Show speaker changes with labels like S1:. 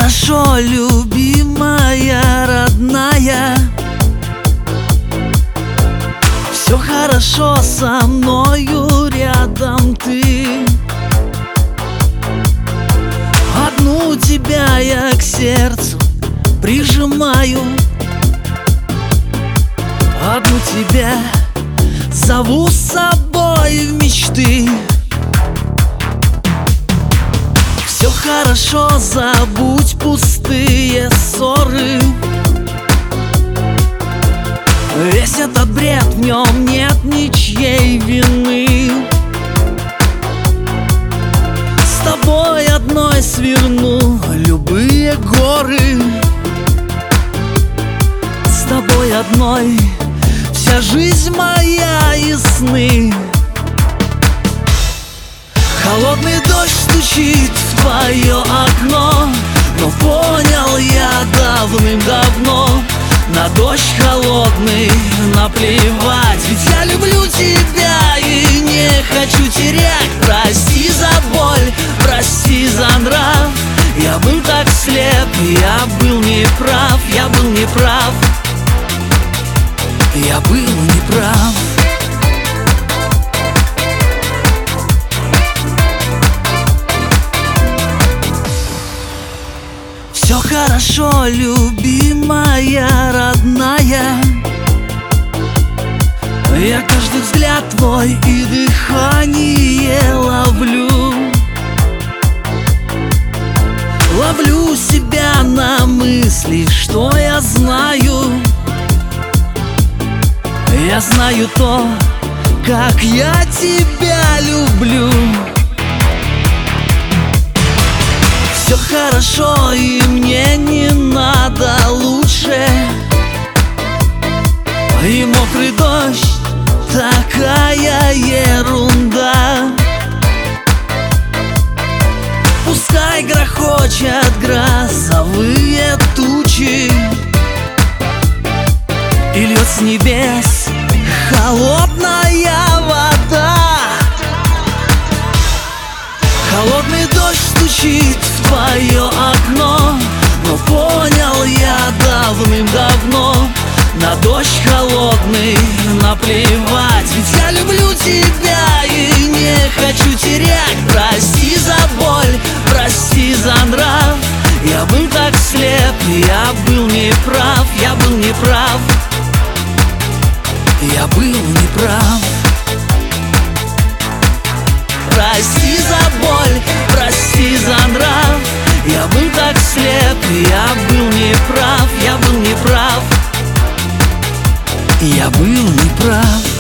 S1: хорошо, любимая, родная. Все хорошо со мною, рядом ты. Одну тебя я к сердцу прижимаю, одну тебя зову с собой в мечты. Все хорошо, забудь пустые ссоры. Весь этот бред, в нем нет ничьей вины. С тобой одной сверну любые горы. С тобой одной вся жизнь моя и сны. Холодный дождь стучит в твое окно, но понял я давным-давно, на дождь холодный наплевать. Ведь я люблю тебя и не хочу терять. Прости за боль, прости за нрав. Я был так слеп, я был неправ, я был неправ, я был неправ. Все хорошо, любимая, родная. Я каждый взгляд твой и дыхание ловлю. Ловлю себя на мысли, что я знаю. Я знаю то, как я тебя люблю. Все хорошо, и мне не надо лучше. И мокрый дождь, такая ерунда. Пускай грохочет грозовые тучи, и льет с небес холодная вода. Холодный дождь стучит в твое окно, но понял я давным-давно, на дождь холодный наплевать. Ведь я люблю тебя и не хочу терять. Прости за боль, прости за нрав. Я был так слеп, я был неправ, я был неправ, я был неправ. Прости за боль, прости за нрав. Я был так слеп, я был неправ, я был неправ, я был неправ.